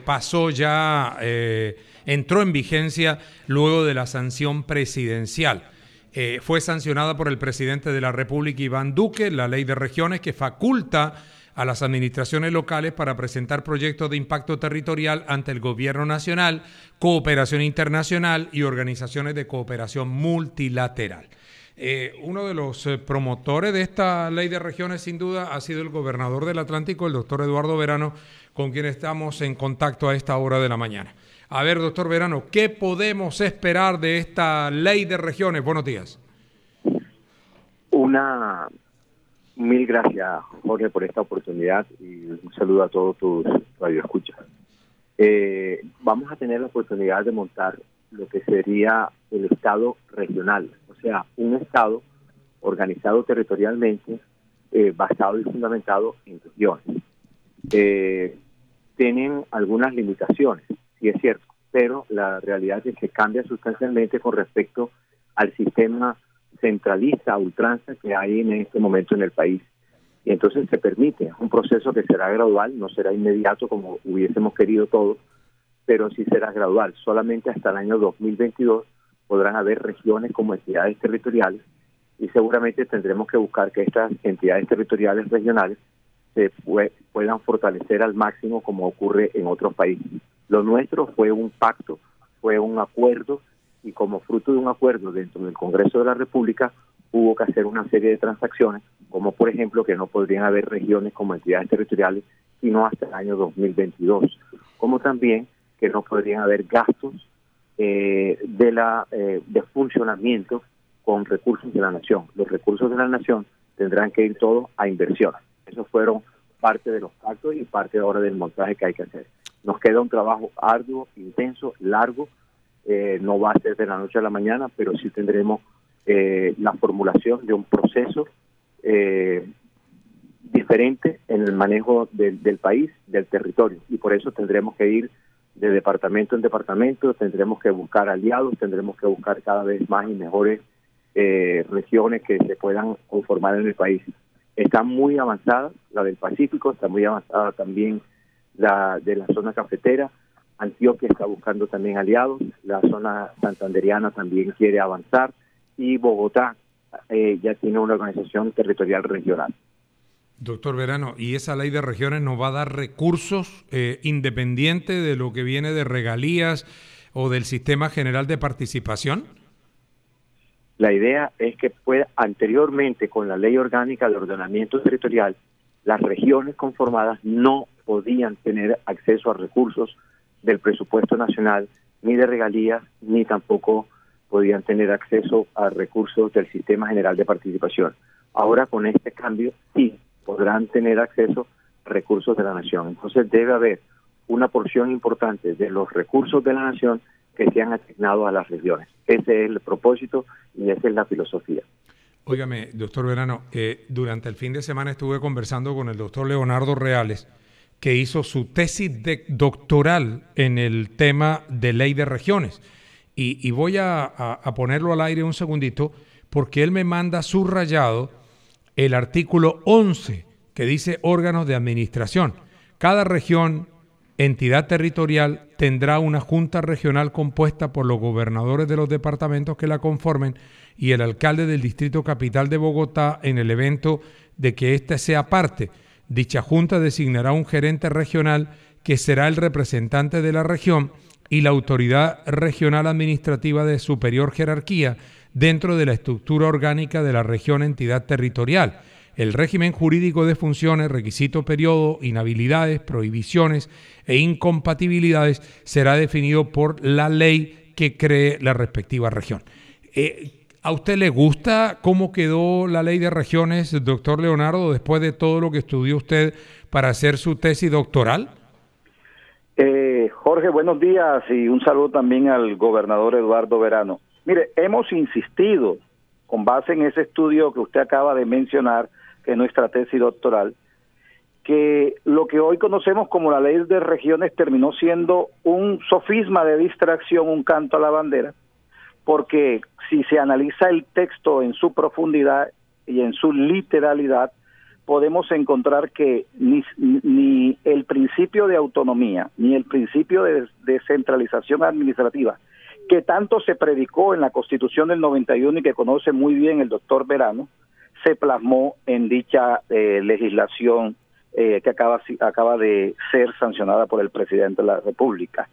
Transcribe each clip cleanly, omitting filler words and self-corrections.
pasó ya, entró en vigencia luego de la sanción presidencial. Fue sancionada por el presidente de la República, Iván Duque, la ley de regiones que faculta a las administraciones locales para presentar proyectos de impacto territorial ante el gobierno nacional, cooperación internacional y organizaciones de cooperación multilateral. Uno de los promotores de esta ley de regiones, sin duda, ha sido el gobernador del Atlántico, el doctor Eduardo Verano, con quien estamos en contacto a esta hora de la mañana. A ver, doctor Verano, ¿qué podemos esperar de esta ley de regiones? Buenos días. Mil gracias, Jorge, por esta oportunidad y un saludo a todos tus radioescuchas. Vamos a tener la oportunidad de montar lo que sería el Estado regional, o sea, un Estado organizado territorialmente, basado y fundamentado en regiones. Tienen algunas limitaciones, sí es cierto, pero la realidad es que cambia sustancialmente con respecto al sistema centralista, ultranza que hay en este momento en el país. Y entonces se permite un proceso que será gradual, no será inmediato como hubiésemos querido todos, pero sí será gradual. Solamente hasta el año 2022 podrán haber regiones como entidades territoriales y seguramente tendremos que buscar que estas entidades territoriales regionales se puedan fortalecer al máximo como ocurre en otros países. Lo nuestro fue un pacto, fue un acuerdo, y como fruto de un acuerdo dentro del Congreso de la República hubo que hacer una serie de transacciones, como por ejemplo que no podrían haber regiones como entidades territoriales sino hasta el año 2022, como también que no podrían haber gastos de funcionamiento con recursos de la nación. Los recursos de la nación tendrán que ir todos a inversiones. Esos fueron parte de los pactos y parte ahora del montaje que hay que hacer. Nos queda un trabajo arduo, intenso, largo. No va a ser de la noche a la mañana, pero sí tendremos la formulación de un proceso diferente en el manejo del país, del territorio, y por eso tendremos que ir de departamento en departamento, tendremos que buscar aliados, tendremos que buscar cada vez más y mejores regiones que se puedan conformar en el país. Está muy avanzada la del Pacífico, está muy avanzada también la de la zona cafetera. Antioquia está buscando también aliados, la zona santanderiana también quiere avanzar y Bogotá ya tiene una organización territorial regional. Doctor Verano, ¿y esa ley de regiones nos va a dar recursos independientes de lo que viene de regalías o del sistema general de participación? La idea es que anteriormente con la ley orgánica de ordenamiento territorial, las regiones conformadas no podían tener acceso a recursos del presupuesto nacional, ni de regalías, ni tampoco podían tener acceso a recursos del Sistema General de Participación. Ahora con este cambio sí podrán tener acceso a recursos de la nación. Entonces debe haber una porción importante de los recursos de la nación que sean asignados a las regiones. Ese es el propósito y esa es la filosofía. Óigame, doctor Verano, durante el fin de semana estuve conversando con el doctor Leonardo Reales, que hizo su tesis doctoral en el tema de ley de regiones. Y voy a ponerlo al aire un segundito, porque él me manda subrayado el artículo 11, que dice órganos de administración. Cada región, entidad territorial, tendrá una junta regional compuesta por los gobernadores de los departamentos que la conformen y el alcalde del distrito capital de Bogotá en el evento de que éste sea parte. Dicha junta designará un gerente regional que será el representante de la región y la autoridad regional administrativa de superior jerarquía dentro de la estructura orgánica de la región entidad territorial. El régimen jurídico de funciones, requisito periodo, inhabilidades, prohibiciones e incompatibilidades será definido por la ley que cree la respectiva región. ¿A usted le gusta cómo quedó la ley de regiones, doctor Leonardo, después de todo lo que estudió usted para hacer su tesis doctoral? Jorge, buenos días y un saludo también al gobernador Eduardo Verano. Mire, hemos insistido, con base en ese estudio que usted acaba de mencionar, que es nuestra tesis doctoral, que lo que hoy conocemos como la ley de regiones terminó siendo un sofisma de distracción, un canto a la bandera, porque si se analiza el texto en su profundidad y en su literalidad, podemos encontrar que ni el principio de autonomía, ni el principio de descentralización administrativa, que tanto se predicó en la Constitución del 91 y que conoce muy bien el doctor Verano, se plasmó en dicha legislación que acaba de ser sancionada por el presidente de la República.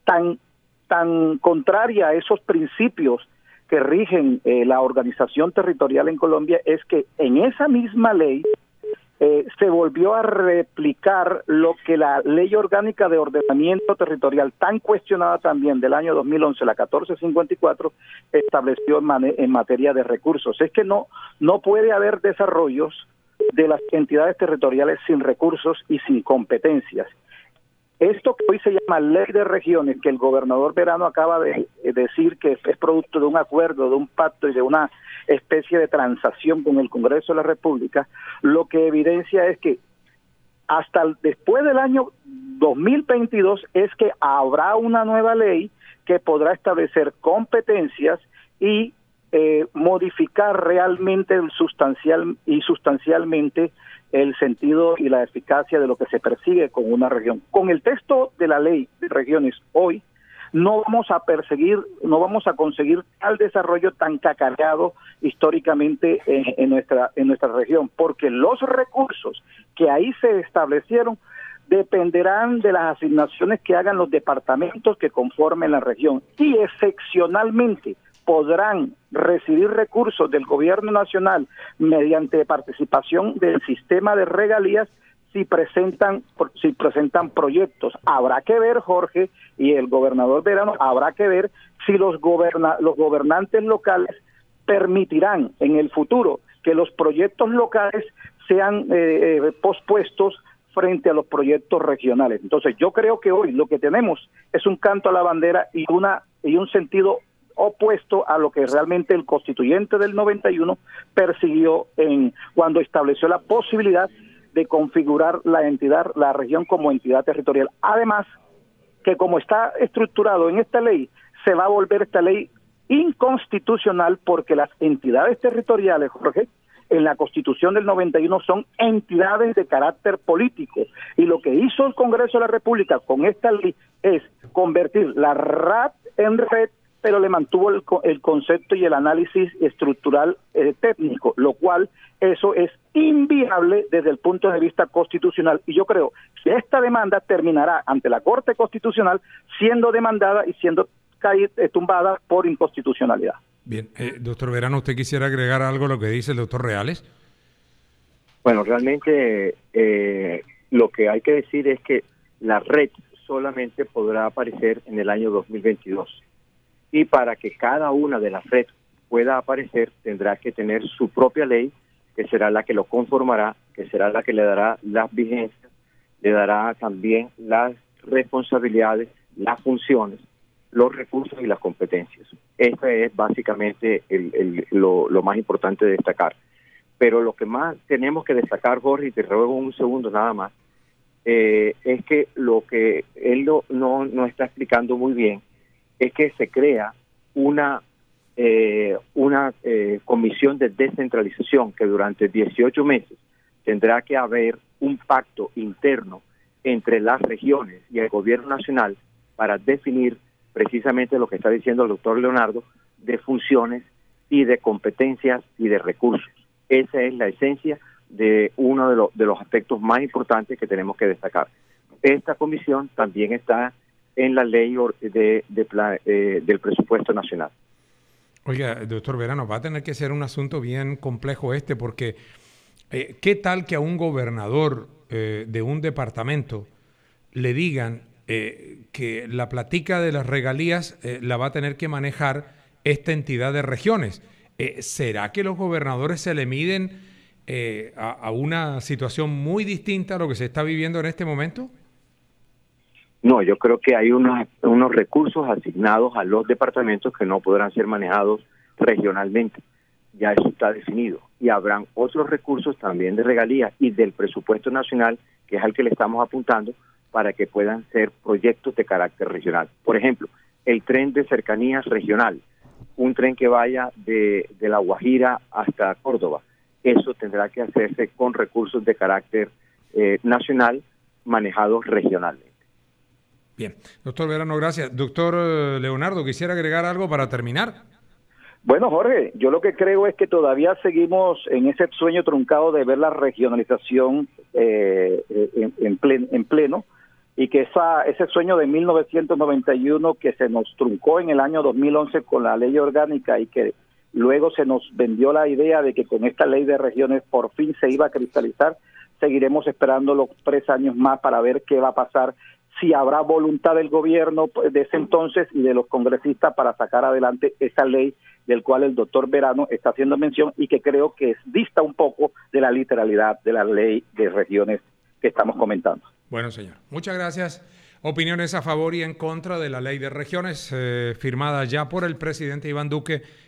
Tan contraria a esos principios que rigen la organización territorial en Colombia es que en esa misma ley se volvió a replicar lo que la Ley Orgánica de Ordenamiento Territorial, tan cuestionada también del año 2011, la 1454, estableció en materia de recursos. Es que no puede haber desarrollos de las entidades territoriales sin recursos y sin competencias. Esto que hoy se llama Ley de Regiones, que el gobernador Verano acaba de decir que es producto de un acuerdo, de un pacto y de una especie de transacción con el Congreso de la República, lo que evidencia es que hasta después del año 2022 es que habrá una nueva ley que podrá establecer competencias y modificar realmente sustancialmente el sentido y la eficacia de lo que se persigue con una región. Con el texto de la ley de regiones hoy, no vamos a conseguir tal desarrollo tan cacareado históricamente en nuestra región, porque los recursos que ahí se establecieron dependerán de las asignaciones que hagan los departamentos que conformen la región y excepcionalmente podrán recibir recursos del gobierno nacional mediante participación del sistema de regalías si presentan proyectos. Habrá que ver, Jorge, y el gobernador Verano, habrá que ver si los gobernantes locales permitirán en el futuro que los proyectos locales sean pospuestos frente a los proyectos regionales. Entonces, yo creo que hoy lo que tenemos es un canto a la bandera y un sentido opuesto a lo que realmente el constituyente del 91 persiguió cuando estableció la posibilidad de configurar la región como entidad territorial. Además, que como está estructurado en esta ley, se va a volver esta ley inconstitucional porque las entidades territoriales, Jorge, en la Constitución del 91 son entidades de carácter político. Y lo que hizo el Congreso de la República con esta ley es convertir la RAT en red, pero le mantuvo el concepto y el análisis estructural técnico, lo cual eso es inviable desde el punto de vista constitucional. Y yo creo que esta demanda terminará ante la Corte Constitucional siendo demandada y siendo tumbada por inconstitucionalidad. Bien, doctor Verano, ¿usted quisiera agregar algo a lo que dice el doctor Reales? Bueno, realmente lo que hay que decir es que la red solamente podrá aparecer en el año 2022. Y para que cada una de las redes pueda aparecer, tendrá que tener su propia ley, que será la que lo conformará, que será la que le dará las vigencias, le dará también las responsabilidades, las funciones, los recursos y las competencias. Esto es básicamente lo más importante de destacar. Pero lo que más tenemos que destacar, Jorge, y te ruego un segundo nada más, es que lo que él no está explicando muy bien es que se crea una comisión de descentralización que durante 18 meses tendrá que haber un pacto interno entre las regiones y el gobierno nacional para definir precisamente lo que está diciendo el doctor Leonardo de funciones y de competencias y de recursos. Esa es la esencia de uno de los aspectos más importantes que tenemos que destacar. Esta comisión también está en la ley del presupuesto nacional. Oiga, doctor Verano, va a tener que ser un asunto bien complejo porque ¿qué tal que a un gobernador de un departamento le digan que la platica de las regalías la va a tener que manejar esta entidad de regiones? ¿Será que los gobernadores se le miden a una situación muy distinta a lo que se está viviendo en este momento? No, yo creo que hay unos recursos asignados a los departamentos que no podrán ser manejados regionalmente. Ya eso está definido. Y habrán otros recursos también de regalías y del presupuesto nacional, que es al que le estamos apuntando, para que puedan ser proyectos de carácter regional. Por ejemplo, el tren de cercanías regional, un tren que vaya de La Guajira hasta Córdoba. eso tendrá que hacerse con recursos de carácter nacional manejados regionalmente. Bien, doctor Verano, gracias. Doctor Leonardo, ¿quisiera agregar algo para terminar? Bueno, Jorge, yo lo que creo es que todavía seguimos en ese sueño truncado de ver la regionalización en pleno, y que ese sueño de 1991 que se nos truncó en el año 2011 con la ley orgánica y que luego se nos vendió la idea de que con esta ley de regiones por fin se iba a cristalizar, seguiremos esperando los 3 años más para ver qué va a pasar, si habrá voluntad del gobierno de ese entonces y de los congresistas para sacar adelante esa ley del cual el doctor Verano está haciendo mención y que creo que dista un poco de la literalidad de la ley de regiones que estamos comentando. Bueno, señor, muchas gracias. Opiniones a favor y en contra de la ley de regiones, firmada ya por el presidente Iván Duque